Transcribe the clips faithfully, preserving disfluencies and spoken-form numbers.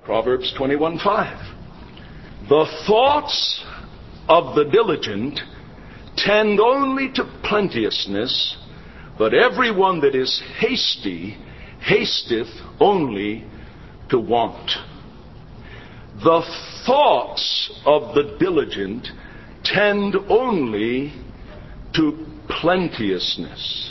Proverbs twenty-one five. The thoughts of the diligent tend only to plenteousness, but everyone that is hasty hasteth only to want. The thoughts of the diligent tend only to plenteousness.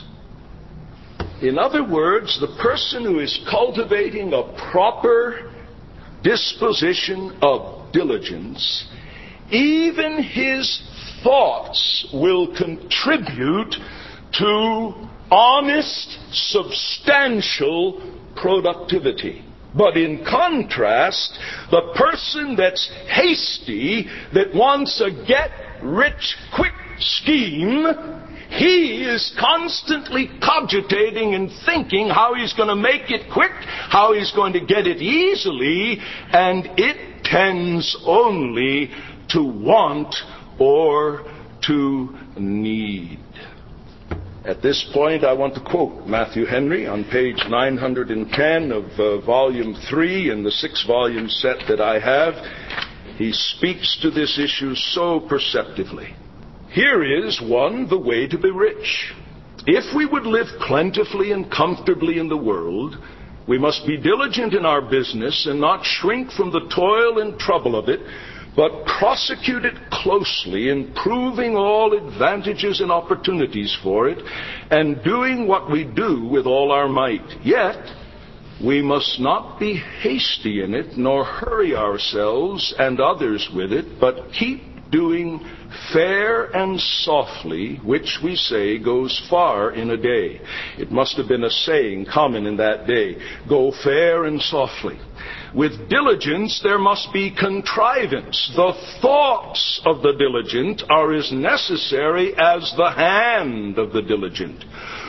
In other words, the person who is cultivating a proper disposition of diligence, even his thoughts will contribute to honest, substantial productivity. But in contrast, the person that's hasty, that wants a get-rich-quick scheme, he is constantly cogitating and thinking how he's going to make it quick, how he's going to get it easily, and it tends only to want or to need. At this point, I want to quote Matthew Henry on page nine hundred ten of uh, volume three in the six-volume set that I have. He speaks to this issue so perceptively. Here is, one, the way to be rich. If we would live plentifully and comfortably in the world, we must be diligent in our business and not shrink from the toil and trouble of it, but prosecute it closely, improving all advantages and opportunities for it, and doing what we do with all our might. Yet, we must not be hasty in it, nor hurry ourselves and others with it, but keep doing fair and softly, which we say goes far in a day. It must have been a saying common in that day. Go fair and softly. With diligence there must be contrivance. The thoughts of the diligent are as necessary as the hand of the diligent.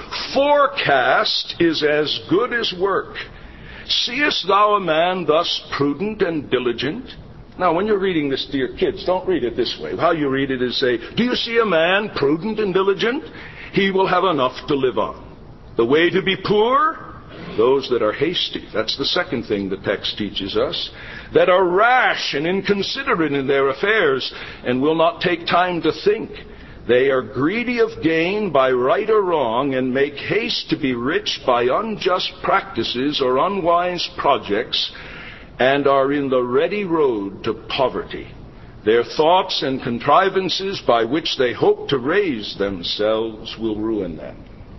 Forecast is as good as work. Seest thou a man thus prudent and diligent? Now, when you're reading this to your kids, don't read it this way. How you read it is say, do you see a man prudent and diligent? He will have enough to live on. The way to be poor? Those that are hasty. That's the second thing the text teaches us. That are rash and inconsiderate in their affairs and will not take time to think. They are greedy of gain by right or wrong and make haste to be rich by unjust practices or unwise projects, and are in the ready road to poverty. Their thoughts and contrivances by which they hope to raise themselves will ruin them.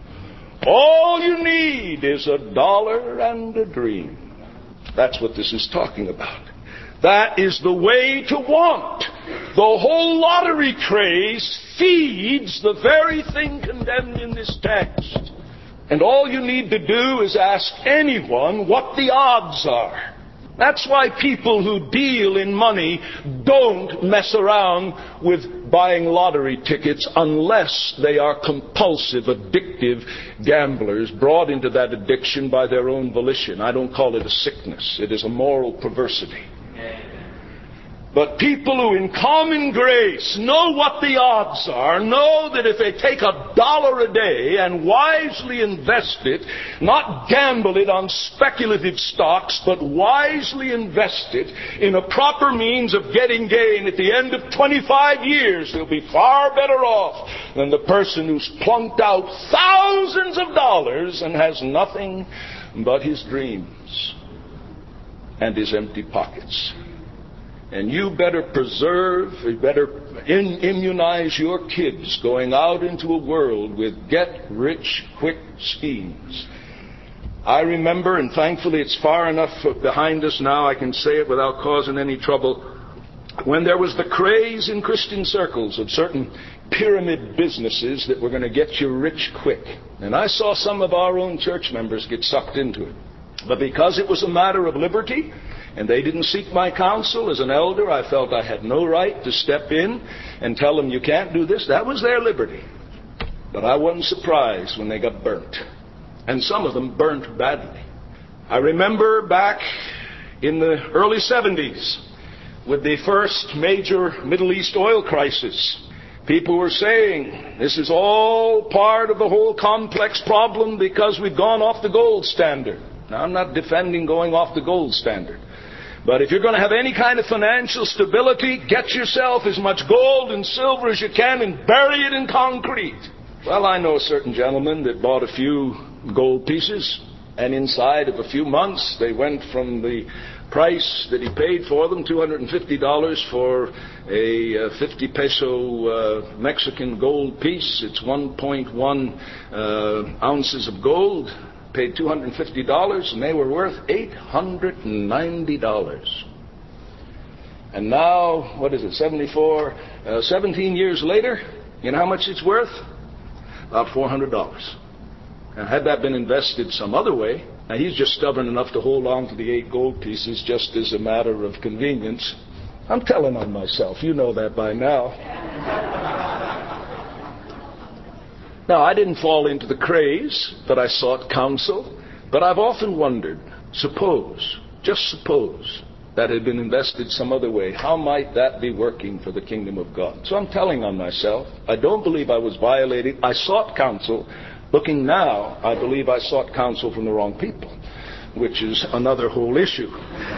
All you need is a dollar and a dream. That's what this is talking about. That is the way to want. The whole lottery craze feeds the very thing condemned in this text. And all you need to do is ask anyone what the odds are. That's why people who deal in money don't mess around with buying lottery tickets unless they are compulsive, addictive gamblers brought into that addiction by their own volition. I don't call it a sickness. It is a moral perversity. But people who in common grace know what the odds are, know that if they take a dollar a day and wisely invest it, not gamble it on speculative stocks, but wisely invest it in a proper means of getting gain at the end of twenty-five years, they'll be far better off than the person who's plunked out thousands of dollars and has nothing but his dreams and his empty pockets. And you better preserve, you better in, immunize your kids going out into a world with get-rich-quick schemes. I remember, and thankfully it's far enough behind us now I can say it without causing any trouble, when there was the craze in Christian circles of certain pyramid businesses that were going to get you rich quick. And I saw some of our own church members get sucked into it. But because it was a matter of liberty, and they didn't seek my counsel as an elder, I felt I had no right to step in and tell them you can't do this. That was their liberty. But I wasn't surprised when they got burnt. And some of them burnt badly. I remember back in the early seventies with the first major Middle East oil crisis. People were saying this is all part of the whole complex problem because we've gone off the gold standard. Now, I'm not defending going off the gold standard. But if you're going to have any kind of financial stability, get yourself as much gold and silver as you can and bury it in concrete. Well, I know a certain gentleman that bought a few gold pieces, and inside of a few months, they went from the price that he paid for them, two hundred fifty dollars for a uh, fifty peso uh, Mexican gold piece. It's one point one uh, ounces of gold. Paid two hundred fifty dollars, and they were worth eight hundred ninety dollars. And now, what is it, seventy-four, uh, seventeen years later, you know how much it's worth? About four hundred dollars. Now, had that been invested some other way, now he's just stubborn enough to hold on to the eight gold pieces just as a matter of convenience. I'm telling on myself. You know that by now. Now, I didn't fall into the craze that I sought counsel, but I've often wondered, suppose, just suppose, that had been invested some other way, how might that be working for the kingdom of God? So I'm telling on myself. I don't believe I was violating. I sought counsel. Looking now, I believe I sought counsel from the wrong people, which is another whole issue.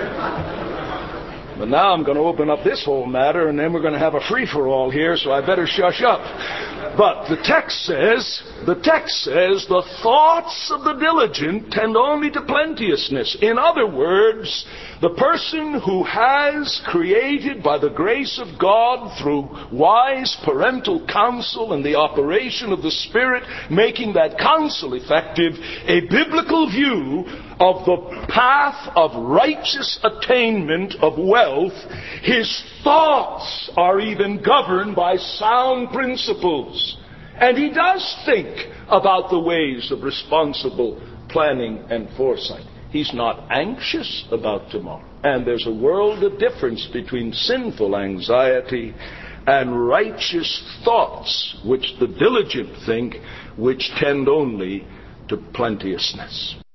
But now I'm going to open up this whole matter, and then we're going to have a free-for-all here, so I better shush up. But the text says, the text says, the thoughts of the diligent tend only to plenteousness. In other words, the person who has created by the grace of God through wise parental counsel and the operation of the Spirit, making that counsel effective, a biblical view of the path of righteous attainment of wealth, his thoughts are even governed by sound principles. And he does think about the ways of responsible planning and foresight. He's not anxious about tomorrow. And there's a world of difference between sinful anxiety and righteous thoughts, which the diligent think, which tend only to plenteousness.